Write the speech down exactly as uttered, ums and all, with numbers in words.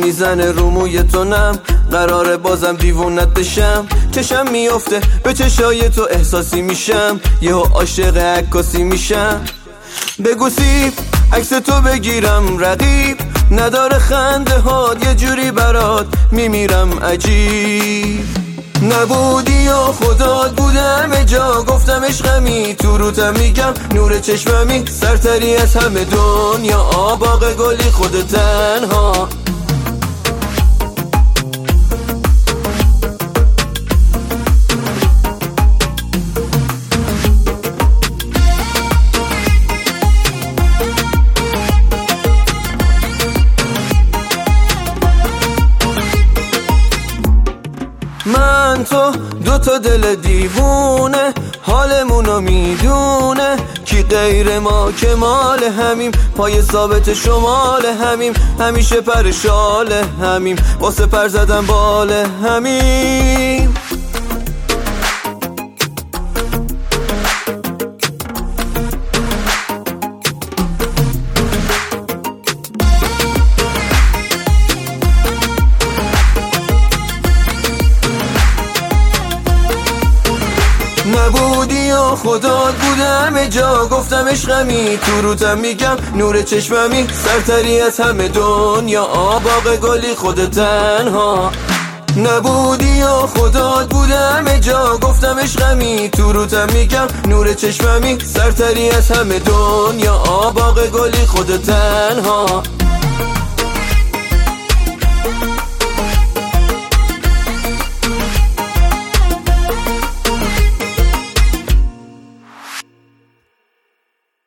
میزنه رو موی تو نم، قراره بازم دیوونت بشم. چشم میفته به چشای تو احساسی میشم، یهو عاشق عکاسی میشم. بگو سیب عکس تو بگیرم، رقیب نداره خنده هات، یه جوری برات میمیرم عجیب. نبودی و خدات بودم جا، گفتم عشقمی تو روتم میگم نور چشممی، سرتری از همه دنیا آباق گلی خود تنها. من تو دو تا دل دیوونه، حالمونو میدونه کی غیر ما که مال همیم، پای ثابت شمال همیم، همیشه پرشال همیم، واسه پر زدن بال همیم. نبودی و خدات بودم جا، گفتم عشقمی تو روتم میگم نور چشممی، سرتری از همه دنیا آباق گلی خود تنها. نبودی و خدات بودم جا، گفتم عشقمی تو روتم میگم نور چشممی، سرتری از همه دنیا آباق گلی خود تنها.